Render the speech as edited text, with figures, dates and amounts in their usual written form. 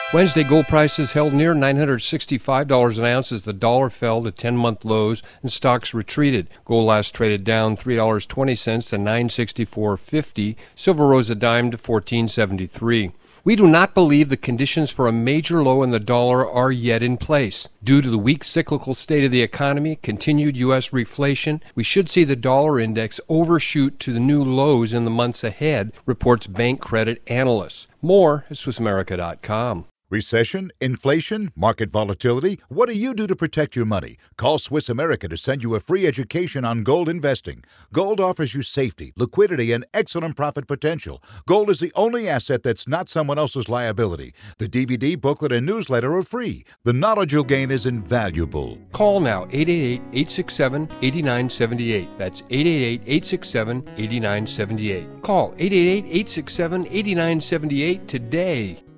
Wednesday gold prices held near $965 an ounce as the dollar fell to 10-month lows and stocks retreated. Gold last traded down $3.20 to $964.50. Silver rose a dime to $14.73. We do not believe the conditions for a major low in the dollar are yet in place. Due to the weak cyclical state of the economy, continued U.S. reflation, we should see the dollar index overshoot to the new lows in the months ahead, reports bank credit analysts. More at SwissAmerica.com. Recession, inflation, market volatility. What do you do to protect your money? Call Swiss America to send you a free education on gold investing. Gold offers you safety, liquidity, and excellent profit potential. Gold is the only asset that's not someone else's liability. The DVD, booklet, and newsletter are free. The knowledge you'll gain is invaluable. Call now, 888-867-8978. That's 888-867-8978. Call 888-867-8978 today.